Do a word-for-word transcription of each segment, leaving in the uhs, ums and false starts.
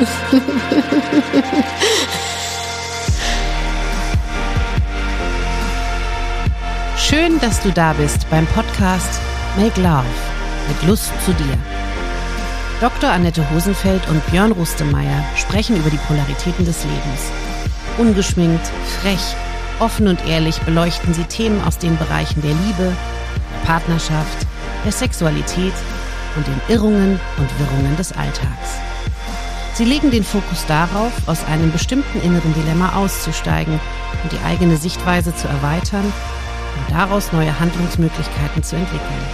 Schön, dass du da bist beim Podcast Make Love mit Lust zu dir. Doktor Annette Hosenfeld und Björn Rustemeyer sprechen über die Polaritäten des Lebens. Ungeschminkt, frech, offen und ehrlich beleuchten sie Themen aus den Bereichen der Liebe, der Partnerschaft, der Sexualität und den Irrungen und Wirrungen des Alltags. Sie legen den Fokus darauf, aus einem bestimmten inneren Dilemma auszusteigen und die eigene Sichtweise zu erweitern und daraus neue Handlungsmöglichkeiten zu entwickeln.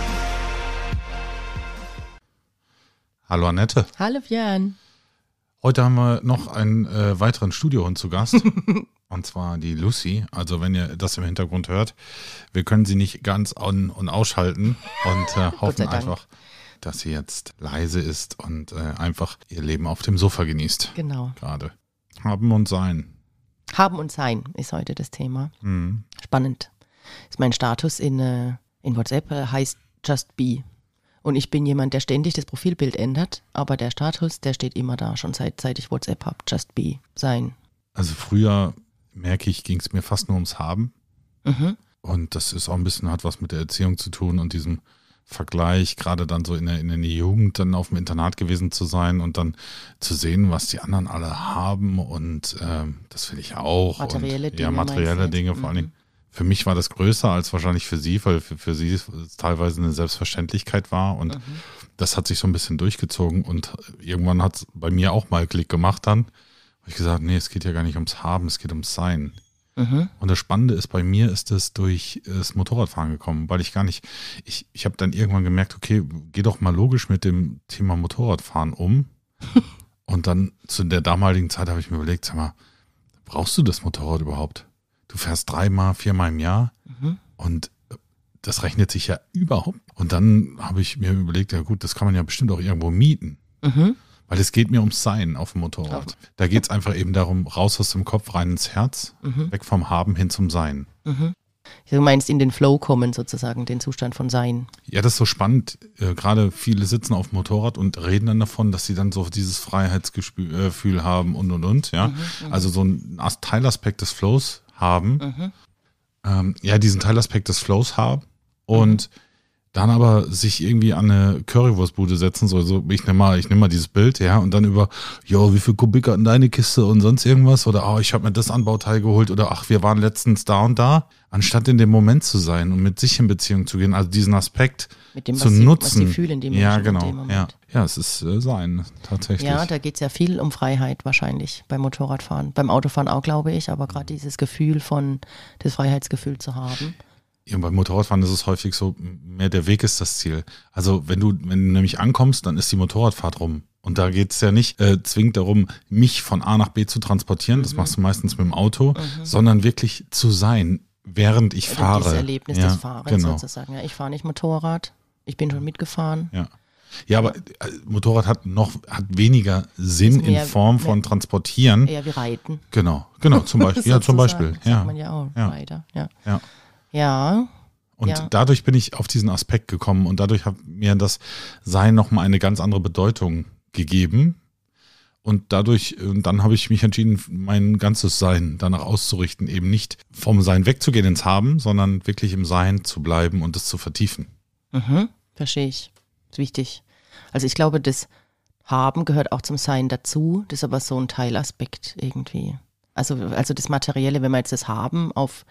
Hallo Annette. Hallo Björn. Heute haben wir noch einen äh, weiteren Studiohund zu Gast. Und zwar die Lucy. Also wenn ihr das im Hintergrund hört, wir können sie nicht ganz an- und ausschalten und äh, hoffen einfach, dass sie jetzt leise ist und äh, einfach ihr Leben auf dem Sofa genießt. Genau. Gerade. Haben und sein. Haben und sein ist heute das Thema. Mhm. Spannend. Ist mein Status in, äh, in WhatsApp äh, heißt Just Be. Und ich bin jemand, der ständig das Profilbild ändert, aber der Status, der steht immer da, schon seit, seit ich WhatsApp habe. Just Be. Sein. Also früher, merke ich, ging es mir fast nur ums Haben. Mhm. Und das ist auch ein bisschen, hat was mit der Erziehung zu tun und diesem Vergleich, gerade dann so in der, in der Jugend dann auf dem Internat gewesen zu sein und dann zu sehen, was die anderen alle haben und ähm, das will ich auch. Materielle und, Dinge. Ja, materielle Dinge vor allen Dingen. Für mich war das größer als wahrscheinlich für sie, weil für, für sie es teilweise eine Selbstverständlichkeit war und mhm. das hat sich so ein bisschen durchgezogen und irgendwann hat es bei mir auch mal Klick gemacht dann. Habe ich gesagt, nee, es geht ja gar nicht ums Haben, es geht ums Sein. Mhm. Und das Spannende ist, bei mir ist es durch das Motorradfahren gekommen, weil ich gar nicht, ich, ich habe dann irgendwann gemerkt, okay, geh doch mal logisch mit dem Thema Motorradfahren um. Und dann zu der damaligen Zeit habe ich mir überlegt, sag mal, brauchst du das Motorrad überhaupt? Du fährst dreimal, viermal im Jahr mhm. und das rechnet sich ja überhaupt. Und dann habe ich mir überlegt, ja gut, das kann man ja bestimmt auch irgendwo mieten. Mhm. Weil es geht mir ums Sein auf dem Motorrad. Oh. Da geht es einfach eben darum, raus aus dem Kopf, rein ins Herz, mhm. weg vom Haben hin zum Sein. Mhm. Du meinst in den Flow kommen sozusagen, den Zustand von Sein. Ja, das ist so spannend. Äh, gerade viele sitzen auf dem Motorrad und reden dann davon, dass sie dann so dieses Freiheitsgefühl haben und und und. Ja, mhm, also so ein Teilaspekt des Flows haben. Mhm. Ähm, ja, diesen Teilaspekt des Flows haben und mhm. dann aber sich irgendwie an eine Currywurstbude setzen, so, so ich nehme mal, ich nehme mal dieses Bild, ja, und dann über, jo, wie viel Kubik hat denn deine Kiste und sonst irgendwas oder oh, ich habe mir das Anbauteil geholt oder ach, wir waren letztens da und da, anstatt in dem Moment zu sein und mit sich in Beziehung zu gehen, also diesen Aspekt mit dem, zu was sie, nutzen. Was sie fühlen, dem ja, Menschen genau, in dem Moment. ja, ja, es ist äh, Sein tatsächlich. Ja, da geht es ja viel um Freiheit wahrscheinlich beim Motorradfahren, beim Autofahren auch, glaube ich, aber gerade dieses Gefühl von, das Freiheitsgefühl zu haben. Ja, beim Motorradfahren ist es häufig so, mehr der Weg ist das Ziel. Also wenn du, wenn du nämlich ankommst, dann ist die Motorradfahrt rum. Und da geht es ja nicht äh, zwingend darum, mich von A nach B zu transportieren, mhm. das machst du meistens mit dem Auto, mhm. sondern wirklich zu sein, während ich Oder fahre. Das Erlebnis ja, des Fahrens genau. sozusagen. Ja, ich fahre nicht Motorrad, ich bin schon mitgefahren. Ja. Ja, aber Motorrad hat noch hat weniger Sinn mehr, in Form von Transportieren. Eher wie Reiten. Genau, genau, zum Beispiel. ja, zum Beispiel. Das ja. sagt man ja auch ja. weiter. Ja. ja. Ja. Und ja. dadurch bin ich auf diesen Aspekt gekommen und dadurch hat mir das Sein nochmal eine ganz andere Bedeutung gegeben. Und dadurch, und dann habe ich mich entschieden, mein ganzes Sein danach auszurichten, eben nicht vom Sein wegzugehen ins Haben, sondern wirklich im Sein zu bleiben und es zu vertiefen. Mhm, verstehe ich. Das ist wichtig. Also ich glaube, das Haben gehört auch zum Sein dazu. Das ist aber so ein Teilaspekt irgendwie. Also, also das Materielle, wenn wir jetzt das Haben auf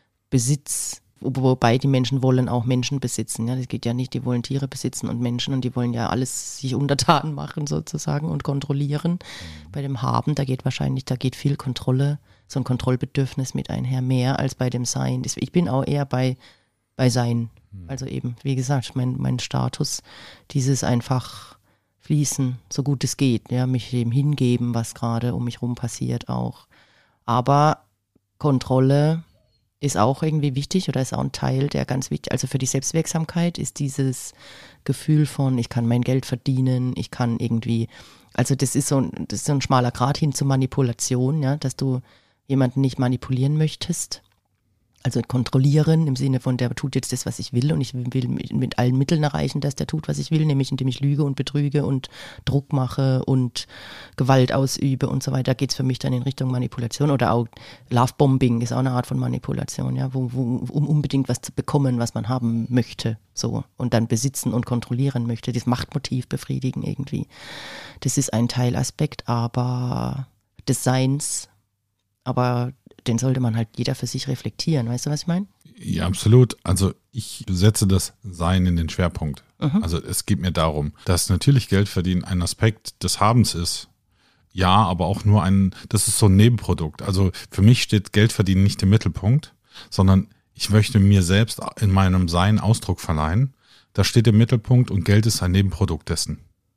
Besitz, wobei die Menschen wollen auch Menschen besitzen. Ja, das geht ja nicht, die wollen Tiere besitzen und Menschen und die wollen ja alles sich untertan machen sozusagen und kontrollieren. Mhm. Bei dem Haben, da geht wahrscheinlich, da geht viel Kontrolle, so ein Kontrollbedürfnis mit einher, mehr als bei dem Sein. Ich bin auch eher bei, bei Sein. Also eben, wie gesagt, mein, mein Status, dieses einfach fließen, so gut es geht, ja, mich dem hingeben, was gerade um mich rum passiert auch. Aber Kontrolle ist auch irgendwie wichtig oder ist auch ein Teil, der ganz wichtig, also für die Selbstwirksamkeit ist dieses Gefühl von, ich kann mein Geld verdienen, ich kann irgendwie, also das ist so ein, das ist so ein schmaler Grat hin zur Manipulation, ja, dass du jemanden nicht manipulieren möchtest. Also kontrollieren im Sinne von, der tut jetzt das, was ich will und ich will mit allen Mitteln erreichen, dass der tut, was ich will, nämlich indem ich lüge und betrüge und Druck mache und Gewalt ausübe und so weiter. Da geht es für mich dann in Richtung Manipulation oder auch Lovebombing ist auch eine Art von Manipulation, ja, wo, wo, um unbedingt was zu bekommen, was man haben möchte, so und dann besitzen und kontrollieren möchte, das Machtmotiv befriedigen irgendwie. Das ist ein Teilaspekt, aber des Seins, aber den sollte man halt jeder für sich reflektieren. Weißt du, was ich meine? Ja, absolut. Also ich setze das Sein in den Schwerpunkt. Mhm. Also es geht mir darum, dass natürlich Geld verdienen ein Aspekt des Habens ist. Ja, aber auch nur ein, das ist so ein Nebenprodukt. Also für mich steht Geld verdienen nicht im Mittelpunkt, sondern ich möchte mir selbst in meinem Sein Ausdruck verleihen. Das steht im Mittelpunkt und Geld ist ein Nebenprodukt dessen.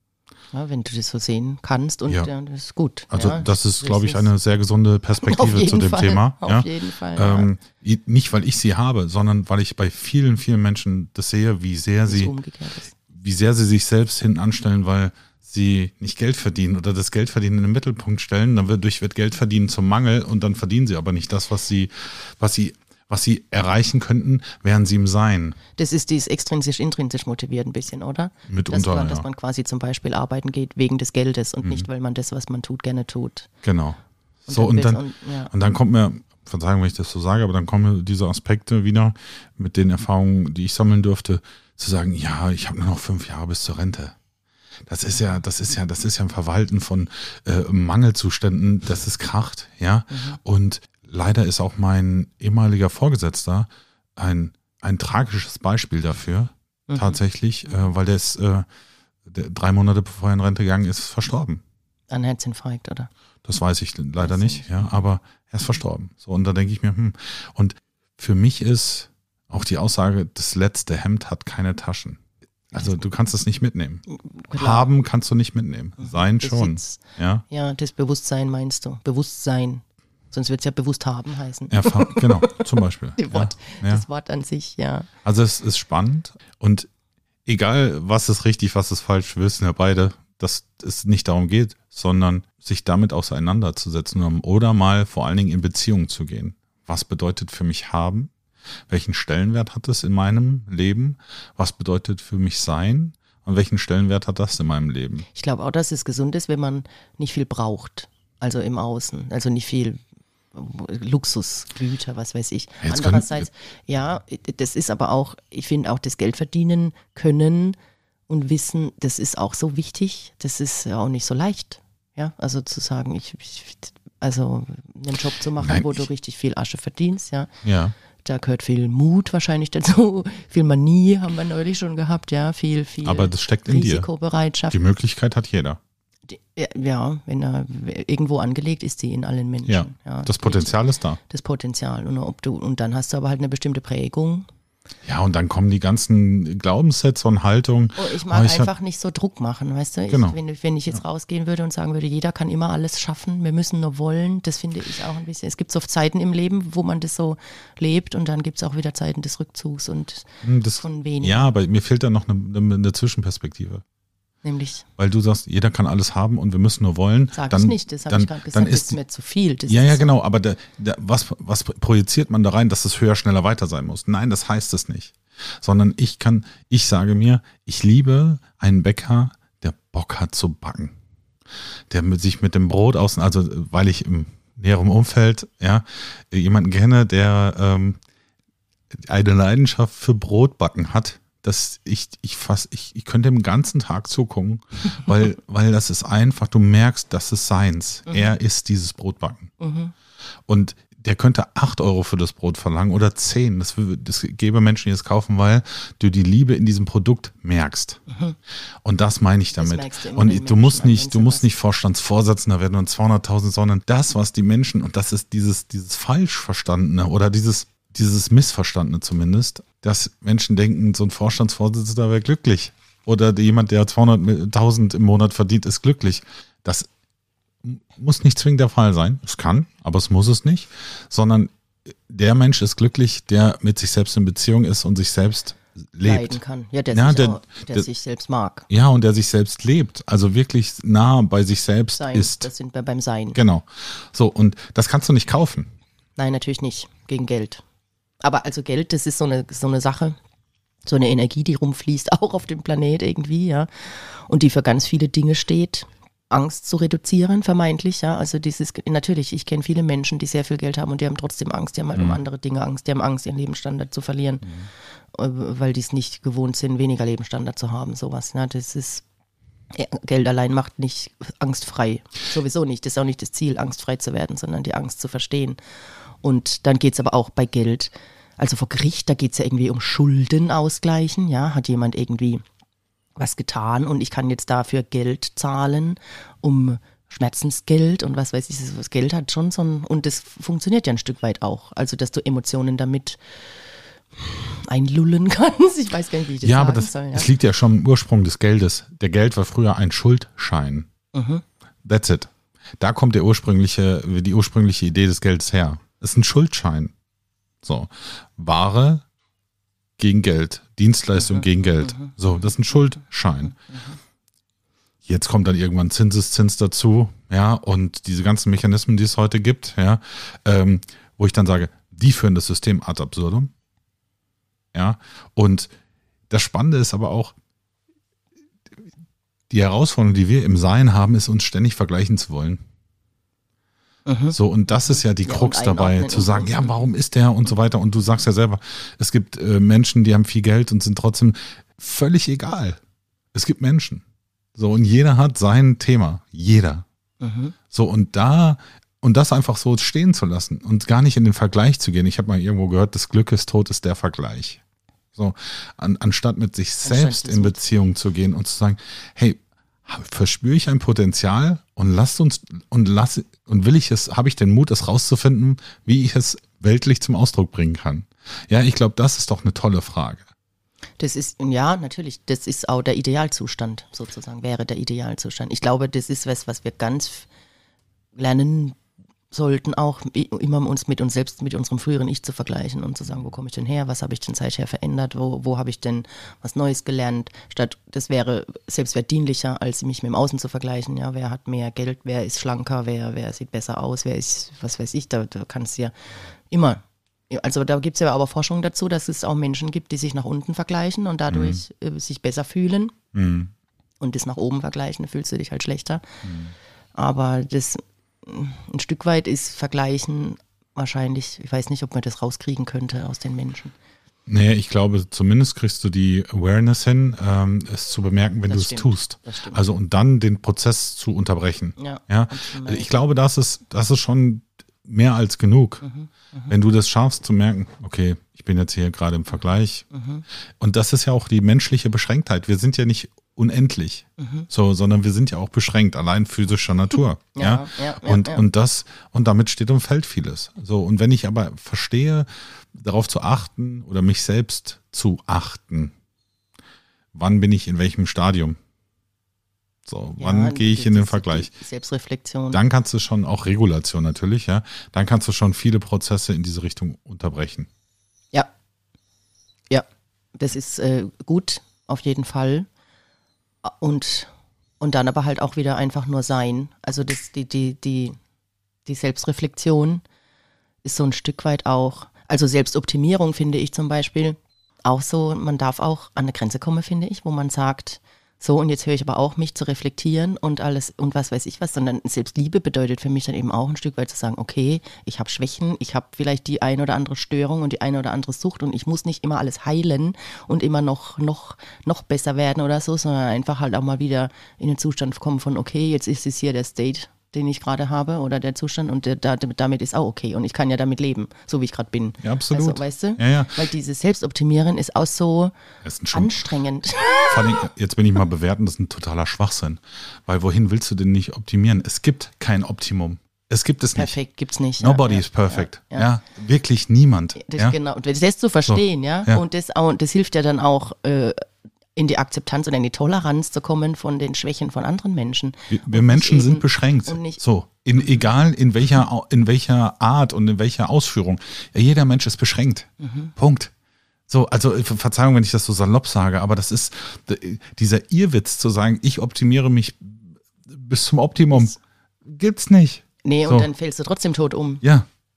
Ja, wenn du das so sehen kannst und ja. Ja, das ist gut. Also ja, das ist, glaube ich, eine sehr gesunde Perspektive zu dem Fall, Thema. Auf ja. jeden Fall. Ähm, nicht, weil ich sie habe, sondern weil ich bei vielen, vielen Menschen das sehe, wie sehr sie, wie sehr sie sich selbst hinten anstellen, weil sie nicht Geld verdienen oder das Geldverdienen in den Mittelpunkt stellen. Dadurch wird Geld verdienen zum Mangel und dann verdienen sie aber nicht das, was sie, was sie was sie erreichen könnten, wären sie im Sein. Das ist dieses extrinsisch-intrinsisch motiviert ein bisschen, oder? Mitunter, dass man, ja. dass man quasi zum Beispiel arbeiten geht wegen des Geldes und mhm. nicht, weil man das, was man tut, gerne tut. Genau. Und so, dann und dann, und, ja. und dann kommt mir, Verzeihung, wenn ich das so sage, aber dann kommen diese Aspekte wieder mit den Erfahrungen, die ich sammeln durfte, zu sagen, ja, ich habe nur noch fünf Jahre bis zur Rente. Das ist ja, das ist ja, das ist ja ein Verwalten von äh, Mangelzuständen, das ist kracht, ja. Mhm. Und leider ist auch mein ehemaliger Vorgesetzter ein, ein tragisches Beispiel dafür, mhm. tatsächlich, äh, weil der ist äh, der, drei Monate bevor er in Rente gegangen ist, verstorben. An Herzinfarkt, oder? Das weiß ich leider nicht, ja, aber er ist verstorben. So, und da denke ich mir, hm, und für mich ist auch die Aussage, das letzte Hemd hat keine Taschen. Also du kannst es nicht mitnehmen. Klar. Haben kannst du nicht mitnehmen. Sein schon. Ja? Ja, das Bewusstsein meinst du. Bewusstsein. Sonst wird es ja bewusst haben heißen. Erfahr- genau, zum Beispiel. Wort, ja, das ja. Wort an sich, ja. Also es ist spannend und egal, was ist richtig, was ist falsch, wir wissen ja beide, dass es nicht darum geht, sondern sich damit auseinanderzusetzen oder mal vor allen Dingen in Beziehung zu gehen. Was bedeutet für mich haben? Welchen Stellenwert hat es in meinem Leben? Was bedeutet für mich sein? Und welchen Stellenwert hat das in meinem Leben? Ich glaube auch, dass es gesund ist, wenn man nicht viel braucht. Also im Außen. Also nicht viel Luxusgüter, was weiß ich. Jetzt Andererseits, ja, das ist aber auch, ich finde auch das Geld verdienen können und wissen, das ist auch so wichtig. Das ist ja auch nicht so leicht. Ja, also zu sagen, ich, ich also einen Job zu machen, Nein, wo ich, du richtig viel Asche verdienst, ja. Ja. Da gehört viel Mut wahrscheinlich dazu, viel Manie haben wir neulich schon gehabt, ja, viel, viel Aber das steckt in dir. Risikobereitschaft. Die Möglichkeit hat jeder. Die, ja, wenn er irgendwo angelegt ist, die in allen Menschen. Ja, ja das Potenzial ist da. Das Potenzial. Und, ob du, und dann hast du aber halt eine bestimmte Prägung. Ja, und dann kommen die ganzen Glaubenssätze und Haltungen. Oh, ich mag oh, ich einfach nicht so Druck machen, weißt du? Ich, genau. wenn, wenn ich jetzt ja. rausgehen würde und sagen würde, jeder kann immer alles schaffen, wir müssen nur wollen, das finde ich auch ein bisschen. Es gibt so Zeiten im Leben, wo man das so lebt und dann gibt es auch wieder Zeiten des Rückzugs und das, von weniger. Ja, aber mir fehlt da noch eine, eine, eine Zwischenperspektive. Nämlich? Weil du sagst, jeder kann alles haben und wir müssen nur wollen. Sag dann, ich nicht, das habe ich gerade gesagt, dann das ist mir zu viel. Das ja, ist ja, so. genau, aber der, der, was, was projiziert man da rein, dass es höher, schneller, weiter sein muss? Nein, das heißt es nicht. Sondern ich kann, ich sage mir, ich liebe einen Bäcker, der Bock hat zu backen. Der mit sich mit dem Brot außen, also weil ich im näheren Umfeld ja jemanden kenne, der ähm, eine Leidenschaft für Brotbacken hat, dass ich, ich fast, ich, ich könnte den ganzen Tag zugucken, weil, weil das ist einfach, du merkst, das ist seins. Mhm. Er ist dieses Brotbacken. Mhm. Und der könnte acht Euro für das Brot verlangen oder zehn. Das, das gäbe Menschen, die es kaufen, weil du die Liebe in diesem Produkt merkst. Mhm. Und das meine ich damit. Du und du Menschen, musst nicht, du musst nicht Vorstandsvorsitzender werden und zweihunderttausend, sondern das, was die Menschen, und das ist dieses, dieses falsch Verstandene oder dieses, dieses Missverstandene zumindest, dass Menschen denken, so ein Vorstandsvorsitzender wäre glücklich. Oder jemand, der zweihunderttausend im Monat verdient, ist glücklich. Das muss nicht zwingend der Fall sein. Es kann, aber es muss es nicht. Sondern der Mensch ist glücklich, der mit sich selbst in Beziehung ist und sich selbst lebt. Leiden kann. Ja, der, ja, sich, der, auch, der, der sich selbst mag. Ja, und der sich selbst lebt. Also wirklich nah bei sich selbst Sein, ist. Das sind wir beim Sein. Genau. So, und das kannst du nicht kaufen. Nein, natürlich nicht. Gegen Geld. Aber also Geld, das ist so eine, so eine Sache, so eine Energie, die rumfließt, auch auf dem Planet irgendwie, ja. Und die für ganz viele Dinge steht. Angst zu reduzieren, vermeintlich, ja. Also dieses, natürlich, ich kenne viele Menschen, die sehr viel Geld haben und die haben trotzdem Angst, die haben halt mhm. um andere Dinge Angst, die haben Angst, ihren Lebensstandard zu verlieren, mhm. weil die es nicht gewohnt sind, weniger Lebensstandard zu haben, sowas. Ne? Das ist, ja, Geld allein macht nicht angstfrei, sowieso nicht, das ist auch nicht das Ziel, angstfrei zu werden, sondern die Angst zu verstehen. Und dann geht es aber auch bei Geld, also vor Gericht, da geht es ja irgendwie um Schulden ausgleichen, ja, hat jemand irgendwie was getan und ich kann jetzt dafür Geld zahlen, um Schmerzensgeld und was weiß ich, das Geld hat schon so ein, und das funktioniert ja ein Stück weit auch, also dass du Emotionen damit einlullen kannst, ich weiß gar nicht, wie ich das ja, sagen aber das, soll. Ja, aber das liegt ja schon im Ursprung des Geldes. Der Geld war früher ein Schuldschein. Mhm. That's it. Da kommt der ursprüngliche, die ursprüngliche Idee des Geldes her. Es ist ein Schuldschein. So, Ware gegen Geld, Dienstleistung mhm. gegen Geld. Mhm. So, das ist ein Schuldschein. Mhm. Jetzt kommt dann irgendwann Zinseszins dazu, ja, und diese ganzen Mechanismen, die es heute gibt, ja, ähm, wo ich dann sage, die führen das System ad absurdum. Ja, und das Spannende ist aber auch, die Herausforderung, die wir im Sein haben, ist, uns ständig vergleichen zu wollen. Mhm. So, und das ist ja die Krux ja, dabei, zu sagen, ja, warum ist der und so weiter. Und du sagst ja selber, es gibt äh, Menschen, die haben viel Geld und sind trotzdem völlig egal. Es gibt Menschen. So, und jeder hat sein Thema. Jeder. Mhm. So, und da, und das einfach so stehen zu lassen und gar nicht in den Vergleich zu gehen. Ich habe mal irgendwo gehört, das Glück ist tot, ist der Vergleich. So, an, anstatt mit sich selbst in Beziehung zu gehen und zu sagen, hey, verspüre ich ein Potenzial und lasst uns und lass und will ich es, habe ich den Mut, es rauszufinden, wie ich es weltlich zum Ausdruck bringen kann? Ja, ich glaube, das ist doch eine tolle Frage. Das ist, ja, natürlich, das ist auch der Idealzustand, sozusagen, wäre der Idealzustand. Ich glaube, das ist was, was wir ganz lernen sollten, auch immer uns mit uns selbst, mit unserem früheren Ich zu vergleichen und zu sagen, wo komme ich denn her, was habe ich denn seither verändert, wo, wo habe ich denn was Neues gelernt, statt, das wäre selbstwertdienlicher, als mich mit dem Außen zu vergleichen, ja, wer hat mehr Geld, wer ist schlanker, wer, wer sieht besser aus, wer ist, was weiß ich, da, da kannst du ja immer, also da gibt es ja aber Forschung dazu, dass es auch Menschen gibt, die sich nach unten vergleichen und dadurch mhm. sich besser fühlen mhm. und das nach oben vergleichen, da fühlst du dich halt schlechter, mhm. aber das ein Stück weit ist Vergleichen wahrscheinlich, ich weiß nicht, ob man das rauskriegen könnte aus den Menschen. Nee, ich glaube, zumindest kriegst du die Awareness hin, ähm, es zu bemerken, wenn das du stimmt. es tust. Also und dann den Prozess zu unterbrechen. Ja, ja? Also ich glaube, das ist, das ist schon mehr als genug. Mhm, mh. Wenn du das schaffst zu merken, okay, ich bin jetzt hier gerade im Vergleich. Mhm. Und das ist ja auch die menschliche Beschränktheit. Wir sind ja nicht unendlich, mhm. so, sondern wir sind ja auch beschränkt, allein physischer Natur. ja, ja? ja, ja und, ja. und das, und damit steht und fällt vieles. So, und wenn ich aber verstehe, darauf zu achten oder mich selbst zu achten, wann bin ich in welchem Stadium? So, ja, wann gehe ich in den Vergleich? Selbstreflexion. Dann kannst du schon, auch Regulation natürlich, ja, dann kannst du schon viele Prozesse in diese Richtung unterbrechen. Ja. Ja, das ist äh, gut, auf jeden Fall. Und, und dann aber halt auch wieder einfach nur sein. Also das, die, die, die, die Selbstreflexion ist so ein Stück weit auch, also Selbstoptimierung finde ich zum Beispiel auch so, man darf auch an eine Grenze kommen, finde ich, wo man sagt, so und jetzt höre ich aber auch, mich zu reflektieren und alles und was weiß ich was, sondern Selbstliebe bedeutet für mich dann eben auch ein Stück weit zu sagen, okay, ich habe Schwächen, ich habe vielleicht die eine oder andere Störung und die eine oder andere Sucht und ich muss nicht immer alles heilen und immer noch, noch, noch besser werden oder so, sondern einfach halt auch mal wieder in den Zustand kommen von, okay, jetzt ist es hier der State, den ich gerade habe oder der Zustand und der, da, damit ist auch okay und ich kann ja damit leben, so wie ich gerade bin. Ja, absolut. Also, weißt du? Ja, ja. Weil dieses Selbstoptimieren ist auch so ist anstrengend. Vor allem, jetzt bin ich mal bewerten, das ist ein totaler Schwachsinn, weil wohin willst du denn nicht optimieren? Es gibt kein Optimum. Es gibt es nicht. Perfekt gibt's nicht. Nobody ja, is perfect. Ja, ja. ja, wirklich niemand. Das, ja? Genau. Und das zu verstehen, so. ja? ja. Und das, auch, das hilft ja dann auch, äh, in die Akzeptanz und in die Toleranz zu kommen von den Schwächen von anderen Menschen. Wir, wir Menschen sind beschränkt. So, in, egal in welcher, in welcher Art und in welcher Ausführung. Ja, jeder Mensch ist beschränkt. Mhm. Punkt. So, also Verzeihung, wenn ich das so salopp sage, aber das ist dieser Irrwitz zu sagen, ich optimiere mich bis zum Optimum. Das gibt's nicht. Nee, so. Und dann fällst du trotzdem tot um. Ja.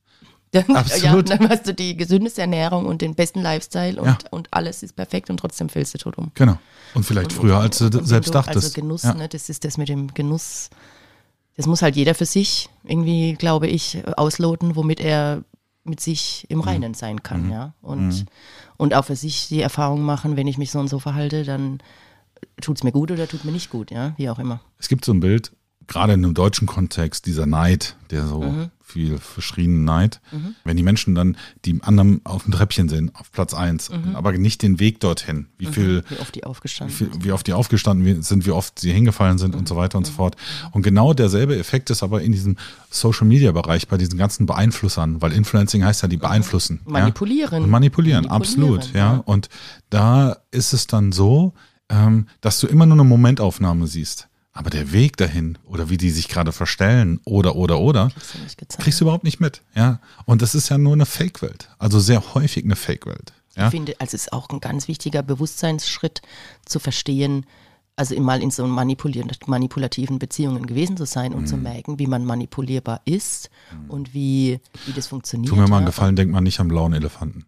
Dann, Absolut. Ja, dann hast du die gesündeste Ernährung und den besten Lifestyle und, Ja. und alles ist perfekt und trotzdem fällst du tot um. Genau. Und vielleicht Und- früher, als du und wenn selbst du, dachtest. Also Genuss, ja. ne, das ist das mit dem Genuss. Das muss halt jeder für sich irgendwie, glaube ich, ausloten, womit er mit sich im Reinen sein kann, Mhm. ja. Und, Mhm. und auch für sich die Erfahrung machen, wenn ich mich so und so verhalte, dann tut es mir gut oder tut mir nicht gut, ja, wie auch immer. Es gibt so ein Bild, gerade in einem deutschen Kontext, dieser Neid, der so Mhm. viel verschrienen Neid, Mhm. wenn die Menschen dann die anderen auf dem Treppchen sind, auf Platz eins, Mhm. aber nicht den Weg dorthin, wie viel, Wie oft die wie, aufgestanden viel, wie oft die aufgestanden sind, wie oft sie hingefallen sind und so weiter und so fort. Und genau derselbe Effekt ist aber in diesem Social-Media-Bereich bei diesen ganzen Beeinflussern, weil Influencing heißt ja, die beeinflussen. Manipulieren. Ja? Und manipulieren, Manipulieren, absolut. Ja. ja. Und da ist es dann so, ähm, dass du immer nur eine Momentaufnahme siehst. Aber der Weg dahin oder wie die sich gerade verstellen oder, oder, oder, Kriegst du nicht gezeigt. kriegst du überhaupt nicht mit. Ja. Und das ist ja nur eine Fake-Welt. Also sehr häufig eine Fake-Welt. Ja. Ich finde, also es ist auch ein ganz wichtiger Bewusstseinsschritt zu verstehen, also mal in so manipulier- manipulativen Beziehungen gewesen zu sein und Mhm. zu merken, wie man manipulierbar ist und wie, wie das funktioniert. Tu mir mal einen ja. Gefallen, denk mal nicht am blauen Elefanten.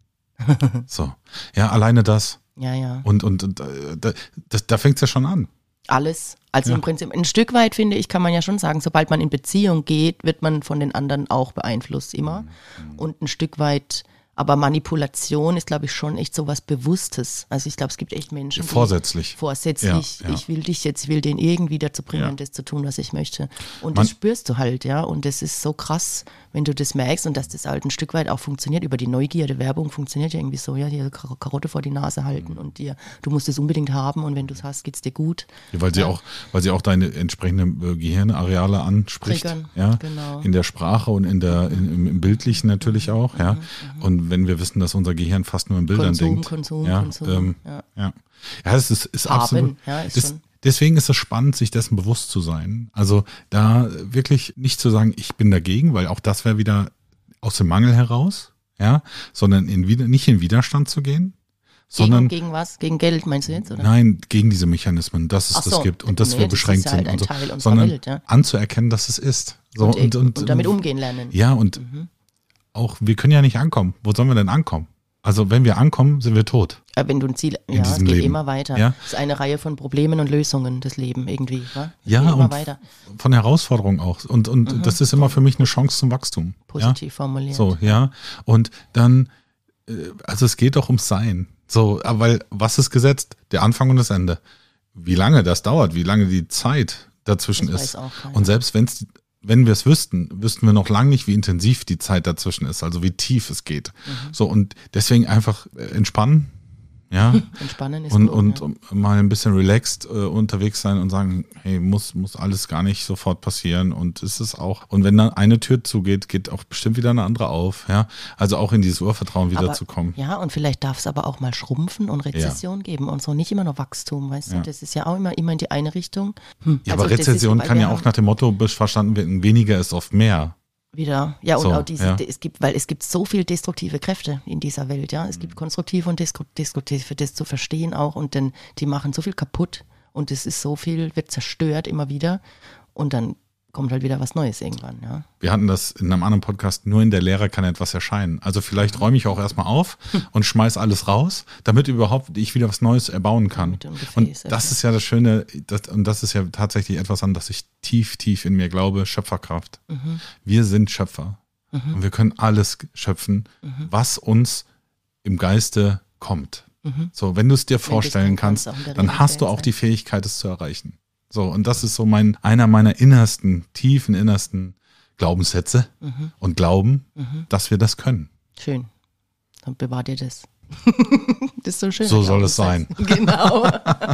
So. Ja, alleine das. Ja, ja. Und, und, und äh, da, das, da fängt es ja schon an. Alles. Also Ja. im Prinzip ein Stück weit, finde ich, kann man ja schon sagen, sobald man in Beziehung geht, wird man von den anderen auch beeinflusst immer. Mhm. Und ein Stück weit, aber Manipulation ist, glaube ich, schon echt so was Bewusstes. Also ich glaube, es gibt echt Menschen, die Vorsätzlich. vorsätzlich, Ja, ja. ich will dich jetzt, ich will den irgendwie dazu bringen, Ja. das zu tun, was ich möchte. Und Man- das spürst du halt, ja. Und das ist so krass, wenn du das merkst und dass das halt ein Stück weit auch funktioniert. Über die Neugierde, Werbung funktioniert ja irgendwie so, ja, dir Kar- Karotte vor die Nase halten und dir, du musst es unbedingt haben und wenn du es hast, geht's dir gut. Ja, weil sie auch, weil sie auch deine entsprechenden äh, Gehirnareale anspricht. Triggern, Ja, genau. in der Sprache und in der, in, im, im Bildlichen natürlich auch, ja. Und wenn wir wissen, dass unser Gehirn fast nur in Bildern Konsum, denkt. Konsum, ja, Konsum, Ähm, ja. ja. Ja, es ist, ist Haben, absolut. ja, ist das, schon. deswegen ist es spannend, sich dessen bewusst zu sein. Also da wirklich nicht zu sagen, ich bin dagegen, weil auch das wäre wieder aus dem Mangel heraus, ja, sondern in, wieder- nicht in Widerstand zu gehen, sondern Gegen, gegen was? Gegen Geld meinst du jetzt, oder? nein, gegen diese Mechanismen, dass es Ach das so. gibt und dass Nee, wir das beschränkt ist ja halt sind und ein so, Teil unserer sondern Welt, ja. anzuerkennen, dass es ist. So, und, und, und, damit umgehen lernen. Ja, und Mhm. auch, wir können ja nicht ankommen. Wo sollen wir denn ankommen? Also wenn wir ankommen, sind wir tot. Aber wenn du ein Ziel, In ja, es diesem geht Leben. immer weiter. Ja. Es ist eine Reihe von Problemen und Lösungen, das Leben irgendwie. Wa? Es Ja, geht immer und weiter. von Herausforderungen auch. Und, und das ist immer für mich eine Chance zum Wachstum. Positiv Ja? formuliert. So, ja. Und dann, äh, also es geht doch ums Sein. So, aber weil, was ist gesetzt? Der Anfang und das Ende. Wie lange das dauert, wie lange die Zeit dazwischen Das ist. weiß auch keiner. Und selbst wenn's, wenn wir es wüssten, wüssten wir noch lange nicht, wie intensiv die Zeit dazwischen ist, also wie tief es geht. Mhm. So, und deswegen einfach äh, entspannen, ja, Entspannen ist und, gut, und ja. mal ein bisschen relaxed äh, unterwegs sein und sagen, hey, muss, muss alles gar nicht sofort passieren und ist es auch. Und wenn dann eine Tür zugeht, geht auch bestimmt wieder eine andere auf, ja. Also auch in dieses Urvertrauen wieder Aber- zu kommen. Ja, und vielleicht darf es aber auch mal Schrumpfen und Rezession geben und so, nicht immer nur Wachstum, weißt Ja. du? Das ist ja auch immer, immer in die eine Richtung. Hm. Ja, Also aber das ist, Rezession weil kann wir ja auch haben nach dem Motto verstanden werden, weniger ist oft mehr. wieder, ja, und So, auch diese, ja. es gibt, weil es gibt so viel destruktive Kräfte in dieser Welt, ja. Es Mhm. gibt konstruktive und deskru- destruktive, das zu verstehen auch und dann, die machen so viel kaputt und es ist so viel, wird zerstört immer wieder und dann kommt halt wieder was Neues irgendwann, ja. Wir hatten das in einem anderen Podcast, nur in der Leere kann etwas erscheinen. Also vielleicht räume ich auch erstmal auf und schmeiß alles raus, damit überhaupt ich wieder was Neues erbauen kann. Mit dem Gefäß Und öffnen. das ist ja das Schöne, das, und das ist ja tatsächlich etwas, an das ich tief, tief in mir glaube, Schöpferkraft. Mhm. Wir sind Schöpfer und wir können alles schöpfen, was uns im Geiste kommt. So, wenn du es dir vorstellen dann kannst kannst, du auch in der dann hast du Realität auch die Fähigkeit, es zu erreichen. So, und das ist so mein, einer meiner innersten, tiefen, innersten Glaubenssätze und Glauben, dass wir das können. Schön. Dann bewahrt ihr das. Das ist so schön. So soll es sein. Genau.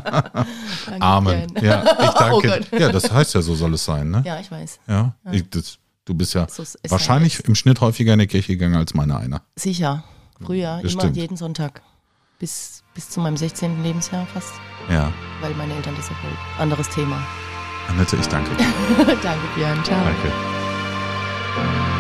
Danke, Amen. Björn. Ja, ich Oh danke. Gott. Ja, das heißt ja, so soll es sein, ne? Ja, ich weiß. Ja. Ich, das, du bist ja So ist es wahrscheinlich halt. im Schnitt häufiger in die Kirche gegangen als meine einer. Sicher. Früher, Das immer stimmt. jeden Sonntag. Bis, bis zu meinem sechzehnten Lebensjahr fast. Ja. Weil meine Eltern das so wollten. Anderes Thema. Annette, ich danke dir. Danke, Björn. Ciao. Danke.